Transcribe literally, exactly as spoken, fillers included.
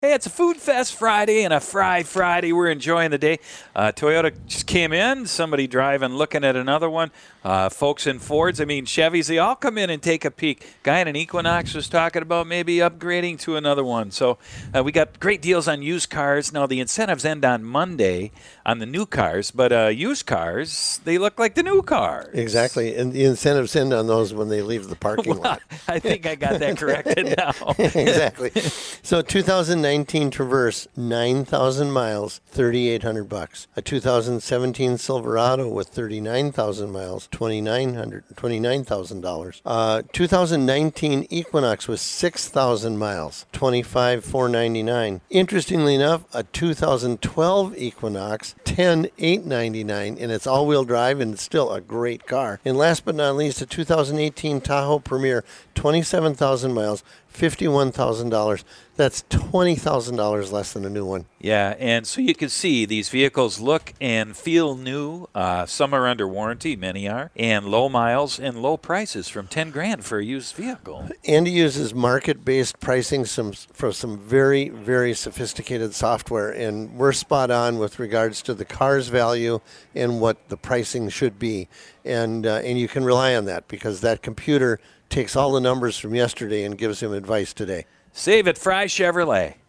Hey, it's a Food Fest Friday and a Fry Friday. We're enjoying the day. Uh, Toyota just came in. Somebody driving, looking at another one. Uh, folks in Fords, I mean Chevys, they all come in and take a peek. Guy in an Equinox was talking about maybe upgrading to another one. So uh, we got great deals on used cars. Now, the incentives end on Monday on the new cars, but uh, used cars, they look like the new cars. Exactly, and the incentives end on those when they leave the parking Well, lot. I think I got that corrected now. Exactly. So two thousand nineteen Traverse, nine thousand miles, thirty-eight hundred bucks. A two thousand seventeen Silverado with thirty-nine thousand miles, twenty-nine hundred, twenty-nine thousand dollars. Uh, two thousand nineteen Equinox with six thousand miles, twenty-five thousand four hundred ninety-nine. Interestingly enough, a two thousand twelve Equinox, ten thousand eight hundred ninety-nine, and it's all-wheel drive, and it's still a great car. And last but not least, a two thousand eighteen Tahoe Premier, twenty-seven thousand miles, fifty-one thousand dollars. That's twenty thousand dollars less than a new one. Yeah, and so you can see these vehicles look and feel new. Uh, some are under warranty, many are, and low miles and low prices from ten grand for a used vehicle. Andy uses market-based pricing some, for some very, very sophisticated software, and we're spot on with regards to the car's value and what the pricing should be. And uh, and you can rely on that because that computer takes all the numbers from yesterday and gives him advice today. Save at Fry Chevrolet.